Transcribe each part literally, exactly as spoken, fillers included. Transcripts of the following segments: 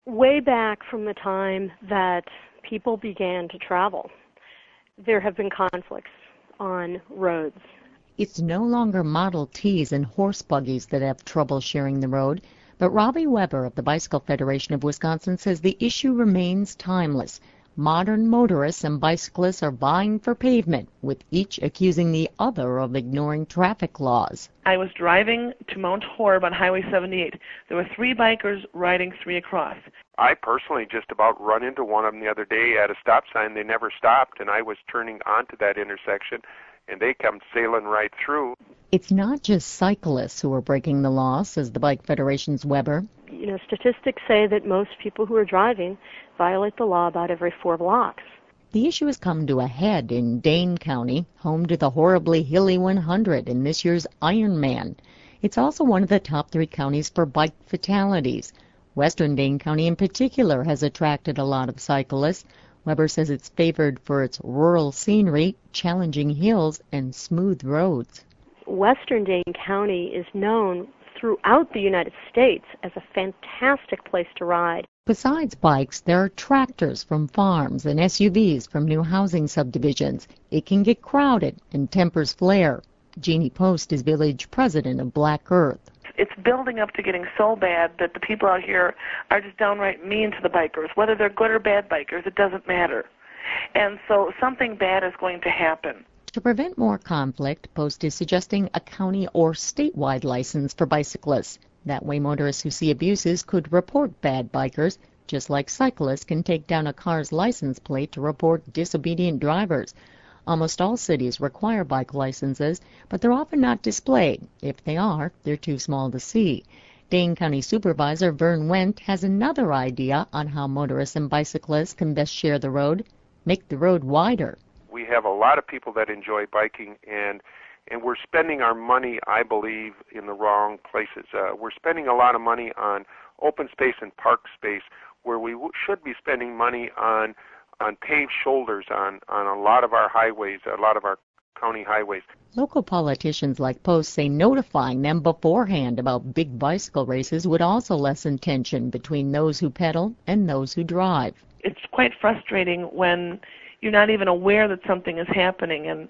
Way back from the time that people began to travel, there have been conflicts on roads. It's no longer Model Ts and horse buggies that have trouble sharing the road, but Robbie Weber of the Bicycle Federation of Wisconsin says the issue remains timeless. Modern motorists and bicyclists are vying for pavement, with each accusing the other of ignoring traffic laws. I was driving to Mount Horeb on Highway seventy-eight. There were three bikers riding three across. I personally just about run into one of them the other day at a stop sign. They never stopped, and I was turning onto that intersection, and they come sailing right through. It's not just cyclists who are breaking the law, says the Bike Federation's Weber. You know, statistics say that most people who are driving violate the law about every four blocks. The issue has come to a head in Dane County, home to the horribly hilly one hundred in this year's Ironman. It's also one of the top three counties for bike fatalities. Western Dane County in particular has attracted a lot of cyclists. Weber says it's favored for its rural scenery, challenging hills, and smooth roads. Western Dane County is known throughout the United States as a fantastic place to ride. Besides bikes, there are tractors from farms and S U Vs from new housing subdivisions. It can get crowded and tempers flare. Jeannie Post is village president of Black Earth. It's building up to getting so bad that the people out here are just downright mean to the bikers. Whether they're good or bad bikers, it doesn't matter. And so something bad is going to happen. To prevent more conflict, Post is suggesting a county or statewide license for bicyclists. That way motorists who see abuses could report bad bikers, just like cyclists can take down a car's license plate to report disobedient drivers. Almost all cities require bike licenses, but they're often not displayed. If they are, they're too small to see. Dane County Supervisor Vern Wendt has another idea on how motorists and bicyclists can best share the road. Make the road wider. We have a lot of people that enjoy biking, and and we're spending our money, I believe, in the wrong places. Uh, we're spending a lot of money on open space and park space where we w- should be spending money on on paved shoulders on, on a lot of our highways, a lot of our county highways. Local politicians like Post say notifying them beforehand about big bicycle races would also lessen tension between those who pedal and those who drive. It's quite frustrating when you're not even aware that something is happening, and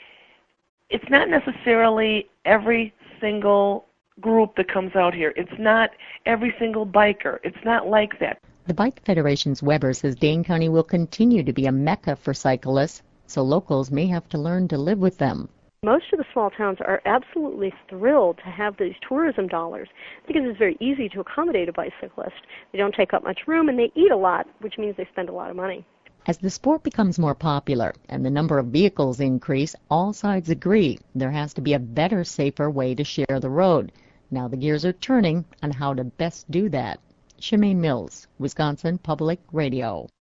it's not necessarily every single group that comes out here. It's not every single biker. It's not like that. The Bike Federation's Weber says Dane County will continue to be a mecca for cyclists, so locals may have to learn to live with them. Most of the small towns are absolutely thrilled to have these tourism dollars because it's very easy to accommodate a bicyclist. They don't take up much room and they eat a lot, which means they spend a lot of money. As the sport becomes more popular and the number of vehicles increase, all sides agree there has to be a better, safer way to share the road. Now the gears are turning on how to best do that. Shemaine Mills, Wisconsin Public Radio.